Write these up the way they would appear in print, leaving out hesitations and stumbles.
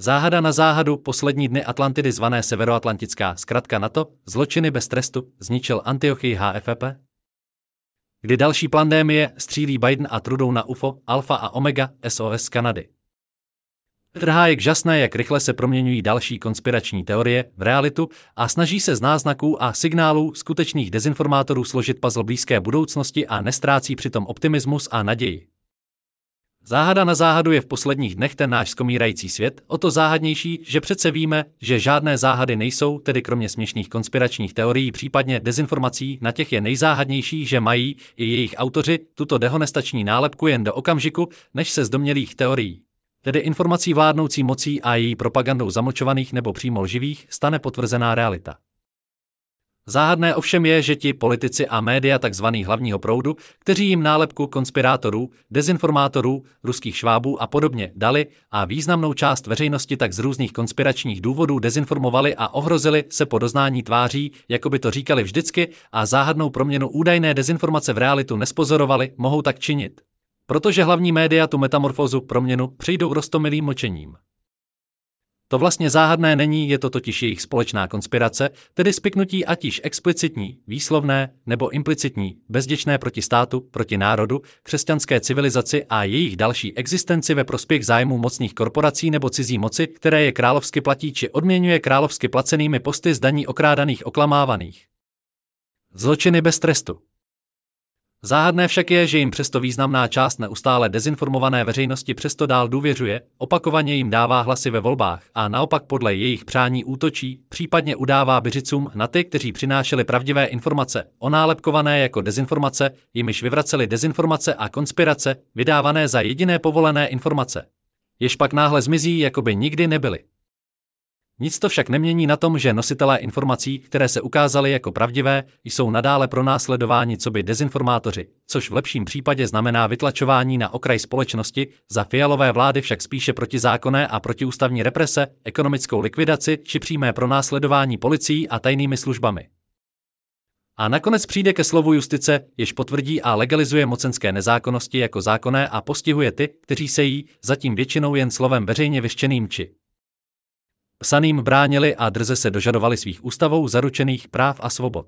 Záhada na záhadu, poslední dny Atlantidy zvané Severoatlantická, zkratka NATO, zločiny bez trestu, zničil Antiochii HFP? Kdy další pandémie střílí Biden a Trudeau na UFO, Alfa a Omega, SOS z Kanady. Trhá je žasné, jak rychle se proměňují další konspirační teorie v realitu a snaží se z náznaků a signálů skutečných dezinformátorů složit puzzle blízké budoucnosti a nestrácí přitom optimismus a naději. Záhada na záhadu je v posledních dnech ten náš skomírající svět, o to záhadnější, že přece víme, že žádné záhady nejsou, tedy kromě směšných konspiračních teorií, případně dezinformací, na těch je nejzáhadnější, že mají i jejich autoři tuto dehonestační nálepku jen do okamžiku, než se z domnělých teorií, tedy informací vládnoucí mocí a její propagandou zamlčovaných nebo přímo lživých, stane potvrzená realita. Záhadné ovšem je, že ti politici a média takzvaných hlavního proudu, kteří jim nálepku konspirátorů, dezinformátorů, ruských švábů a podobně dali a významnou část veřejnosti tak z různých konspiračních důvodů dezinformovali a ohrozili, se po doznání tváří, jako by to říkali vždycky, a záhadnou proměnu údajné dezinformace v realitu nespozorovali, mohou tak činit. Protože hlavní média tu metamorfózu, proměnu, přijdou roztomilým mlčením. To vlastně záhadné není, je to totiž jejich společná konspirace, tedy spiknutí ať již explicitní, výslovné nebo implicitní, bezděčné proti státu, proti národu, křesťanské civilizaci a jejich další existenci ve prospěch zájmu mocných korporací nebo cizí moci, které je královsky platí či odměňuje královsky placenými posty z daní okrádaných oklamávaných. Zločiny bez trestu. Záhadné však je, že jim přesto významná část neustále dezinformované veřejnosti přesto dál důvěřuje, opakovaně jim dává hlasy ve volbách a naopak podle jejich přání útočí, případně udává byřicům na ty, kteří přinášeli pravdivé informace, onálepkované jako dezinformace, jimiž vyvraceli dezinformace a konspirace, vydávané za jediné povolené informace, jež pak náhle zmizí, jako by nikdy nebyly. Nic to však nemění na tom, že nositelé informací, které se ukázaly jako pravdivé, jsou nadále pronásledováni coby dezinformátoři, což v lepším případě znamená vytlačování na okraj společnosti, za Fialové vlády však spíše protizákonné a protiústavní represe, ekonomickou likvidaci či přímé pronásledování policií a tajnými službami. A nakonec přijde ke slovu justice, jež potvrdí a legalizuje mocenské nezákonnosti jako zákonné a postihuje ty, kteří se jí, zatím většinou jen slovem veřejně vyštěným či psaným bránili a drze se dožadovali svých ústavou zaručených práv a svobod.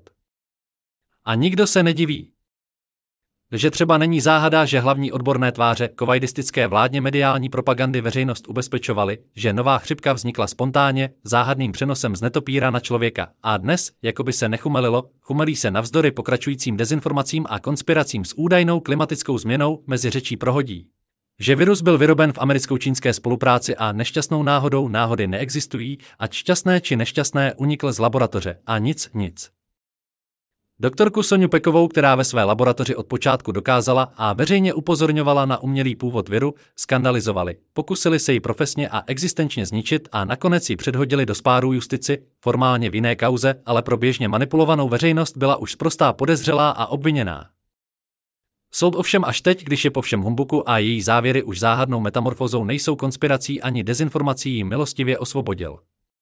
A nikdo se nediví, že třeba není záhada, že hlavní odborné tváře kovajdistické vládně mediální propagandy veřejnost ubezpečovaly, že nová chřipka vznikla spontánně, záhadným přenosem z netopíra na člověka a dnes, jako by se nechumelilo, chumelí se navzdory pokračujícím dezinformacím a konspiracím s údajnou klimatickou změnou mezi řečí prohodí, že virus byl vyroben v americko-čínské spolupráci a nešťastnou náhodou náhody neexistují, ať šťastné či nešťastné unikl z laboratoře a nic. Doktorku Soňu Pekovou, která ve své laboratoři od počátku dokázala a veřejně upozorňovala na umělý původ viru, skandalizovali, pokusili se ji profesně a existenčně zničit a nakonec ji předhodili do spáru justici, formálně v jiné kauze, ale pro běžně manipulovanou veřejnost byla už sprostá podezřelá a obviněná. Soud ovšem až teď, když je po všem humbuku a její závěry už záhadnou metamorfózou nejsou konspirací ani dezinformací, ji milostivě osvobodil.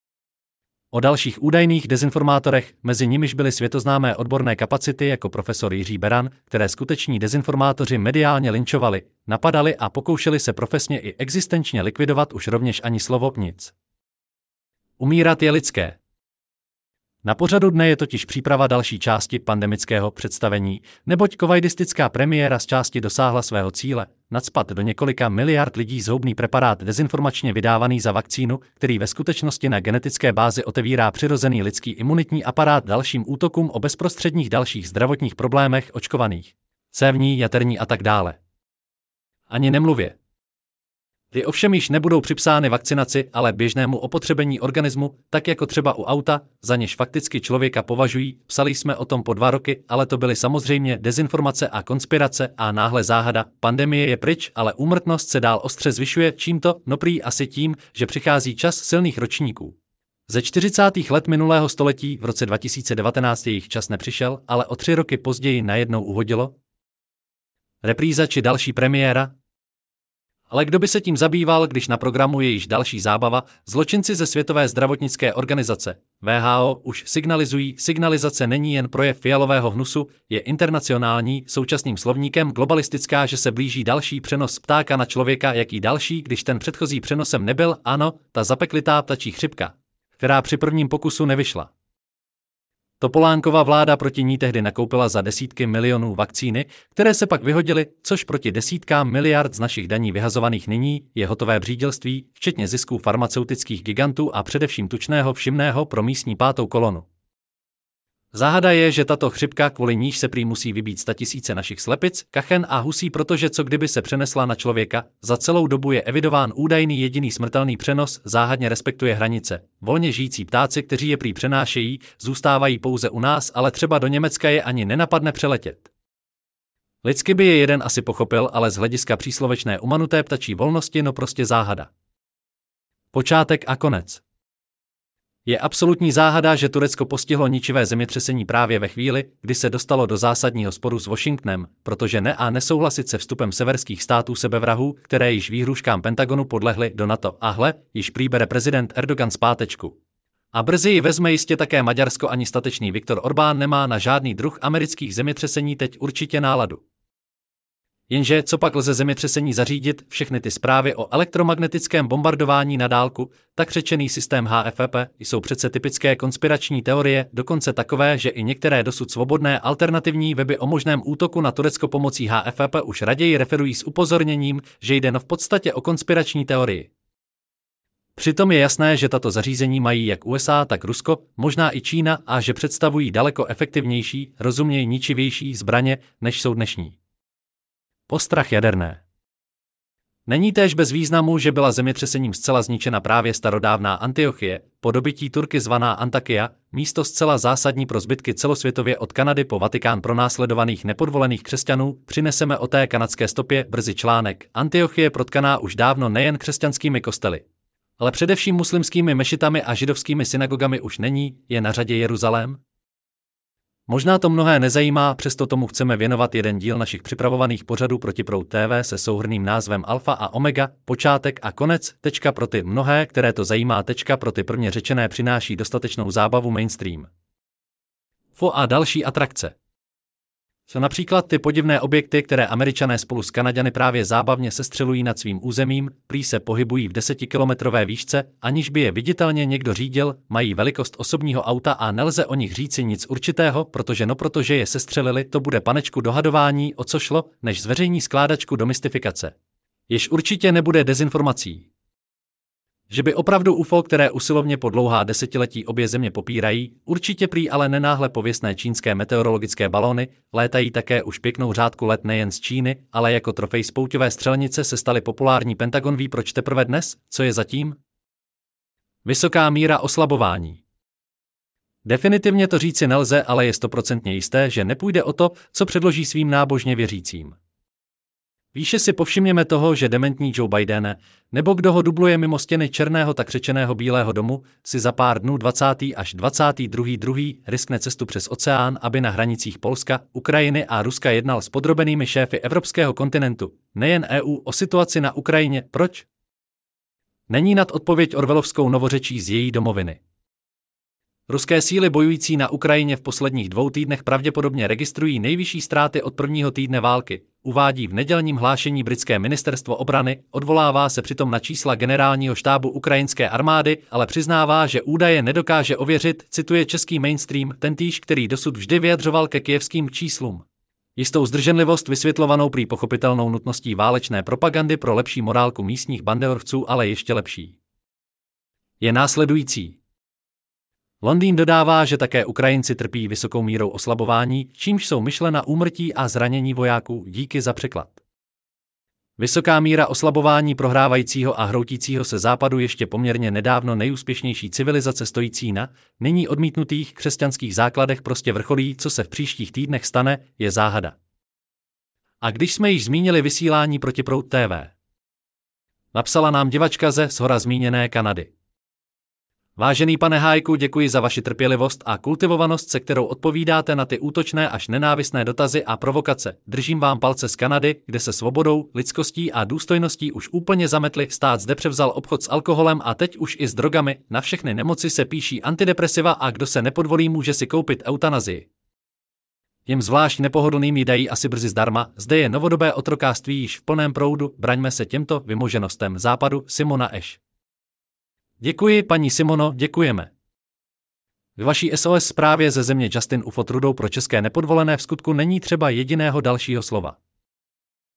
O dalších údajných dezinformátorech, mezi nimiž byly světoznámé odborné kapacity jako profesor Jiří Beran, které skuteční dezinformátoři mediálně linčovali, napadali a pokoušeli se profesně i existenčně likvidovat, už rovněž ani slovo nic. Umírat je lidské. Na pořadu dne je totiž příprava další části pandemického představení, neboť covidistická premiéra z části dosáhla svého cíle, nacpat do několika miliard lidí zhoubný preparát dezinformačně vydávaný za vakcínu, který ve skutečnosti na genetické bázi otevírá přirozený lidský imunitní aparát dalším útokům o bezprostředních dalších zdravotních problémech očkovaných, cévní, jaterní a tak dále. Ani nemluvě. Ty ovšem již nebudou připsány vakcinaci, ale běžnému opotřebení organismu, tak jako třeba u auta, za něž fakticky člověka považují, psali jsme o tom po 2 roky, ale to byly samozřejmě dezinformace a konspirace a náhle záhada, pandemie je pryč, ale úmrtnost se dál ostře zvyšuje, čím to? No prý asi tím, že přichází čas silných ročníků. Ze 40. let minulého století v roce 2019 jejich čas nepřišel, ale o 3 roky později najednou uhodilo? Repríza či další premiéra? Ale kdo by se tím zabýval, když na programu je již další zábava? Zločinci ze Světové zdravotnické organizace WHO už signalizují, signalizace není jen projev fialového hnusu, je internacionální, současným slovníkem globalistická, že se blíží další přenos ptáka na člověka, jaký další, když ten předchozí přenosem nebyl, ano, ta zapeklitá ptačí chřipka, která při prvním pokusu nevyšla. Topolánkova vláda proti ní tehdy nakoupila za desítky milionů vakcíny, které se pak vyhodily, což proti desítkám miliard z našich daní vyhazovaných nyní je hotové břídělství, včetně zisků farmaceutických gigantů a především tučného všimného pro místní pátou kolonu. Záhada je, že tato chřipka, kvůli níž se prý musí vybít statisíce našich slepic, kachen a husí, protože co kdyby se přenesla na člověka, za celou dobu je evidován údajný jediný smrtelný přenos, záhadně respektuje hranice. Volně žijící ptáci, kteří je prý přenášejí, zůstávají pouze u nás, ale třeba do Německa je ani nenapadne přeletět. Lidsky by je jeden asi pochopil, ale z hlediska příslovečné umanuté ptačí volnosti no prostě záhada. Počátek a konec. Je absolutní záhada, že Turecko postihlo ničivé zemětřesení právě ve chvíli, kdy se dostalo do zásadního sporu s Washingtonem, protože nesouhlasit se vstupem severských států sebevrahů, které již výhruškám Pentagonu podlehly do NATO. A hle, již prý bere prezident Erdogan zpátečku. A brzy ji vezme jistě také Maďarsko, ani statečný Viktor Orbán nemá na žádný druh amerických zemětřesení teď určitě náladu. Jenže co pak lze zemětřesení zařídit, všechny ty zprávy o elektromagnetickém bombardování na dálku, tak řečený systém HFP, jsou přece typické konspirační teorie, dokonce takové, že i některé dosud svobodné alternativní weby o možném útoku na Turecko pomocí HFP už raději referují s upozorněním, že jde v podstatě o konspirační teorii. Přitom je jasné, že tato zařízení mají jak USA, tak Rusko, možná i Čína a že představují daleko efektivnější, rozumněji ničivější zbraně, než jsou dnešní. Postrach jaderné. Není též bez významu, že byla zemětřesením zcela zničena právě starodávná Antiochie, po dobytí Turky zvaná Antakia, místo zcela zásadní pro zbytky celosvětově od Kanady po Vatikán pronásledovaných nepodvolených křesťanů, přineseme o té kanadské stopě brzy článek. Antiochie protkaná už dávno nejen křesťanskými kostely, ale především muslimskými mešitami a židovskými synagogami už není, je na řadě Jeruzalém? Možná to mnohé nezajímá, přesto tomu chceme věnovat jeden díl našich připravovaných pořadů Protiproud TV se souhrnným názvem Alfa a Omega, počátek a konec, pro ty mnohé, které to zajímá, pro ty prvně řečené přináší dostatečnou zábavu mainstream. UFO a další atrakce. Jsou například ty podivné objekty, které Američané spolu s Kanaďany právě zábavně sestřelují nad svým územím, prý se pohybují v 10kilometrové výšce, aniž by je viditelně někdo řídil, mají velikost osobního auta a nelze o nich říci nic určitého, protože je sestřelili, to bude panečku dohadování, o co šlo, než zveřejní skládačku do mystifikace. Jež určitě nebude dezinformací. Že by opravdu UFO, které usilovně po dlouhá desetiletí obě země popírají, určitě prý ale nenáhle pověstné čínské meteorologické balóny, létají také už pěknou řádku let nejen z Číny, ale jako trofej spouťové střelnice se staly populární. Pentagon ví proč teprve dnes, co je zatím? Vysoká míra oslabování. Definitivně to říci nelze, ale je 100% jisté, že nepůjde o to, co předloží svým nábožně věřícím. Výše si povšimněme toho, že dementní Joe Biden, nebo kdo ho dubluje mimo stěny černého tak řečeného Bílého domu, si za pár dnů 20. až 22. riskne cestu přes oceán, aby na hranicích Polska, Ukrajiny a Ruska jednal s podrobenými šéfy evropského kontinentu, nejen EU, o situaci na Ukrajině. Proč? Není nad odpověď orwellovskou novořečí z její domoviny. Ruské síly bojující na Ukrajině v posledních 2 týdnech pravděpodobně registrují nejvyšší ztráty od prvního týdne války, uvádí v nedělním hlášení britské ministerstvo obrany, odvolává se přitom na čísla generálního štábu ukrajinské armády, ale přiznává, že údaje nedokáže ověřit, cituje český mainstream, tentýž, který dosud vždy vyjadřoval ke kyjevským číslům. Jistou zdrženlivost vysvětlovanou prý pochopitelnou nutností válečné propagandy pro lepší morálku místních banderovců, ale ještě lepší je následující. Londýn dodává, že také Ukrajinci trpí vysokou mírou oslabování, čímž jsou myšlena úmrtí a zranění vojáků, díky za překlad. Vysoká míra oslabování prohrávajícího a hroutícího se západu ještě poměrně nedávno nejúspěšnější civilizace stojící na nyní odmítnutých křesťanských základech prostě vrcholí, co se v příštích týdnech stane, je záhada. A když jsme již zmínili vysílání Protiproud TV. Napsala nám divačka ze shora zmíněné Kanady. Vážený pane Hájku, děkuji za vaši trpělivost a kultivovanost, se kterou odpovídáte na ty útočné až nenávistné dotazy a provokace. Držím vám palce z Kanady, kde se svobodou, lidskostí a důstojností už úplně zametli, stát zde převzal obchod s alkoholem a teď už i s drogami, na všechny nemoci se píší antidepresiva a kdo se nepodvolí, může si koupit eutanazii. Těm zvlášť nepohodlným ji dají asi brzy zdarma, zde je novodobé otrokářství již v plném proudu, braňme se těmto vymoženostem západu. Simona Eš. Děkuji, paní Simono, děkujeme. Ve vaší SOS zprávě ze země Justin UFO Trudeau pro české nepodvolené v skutku není třeba jediného dalšího slova.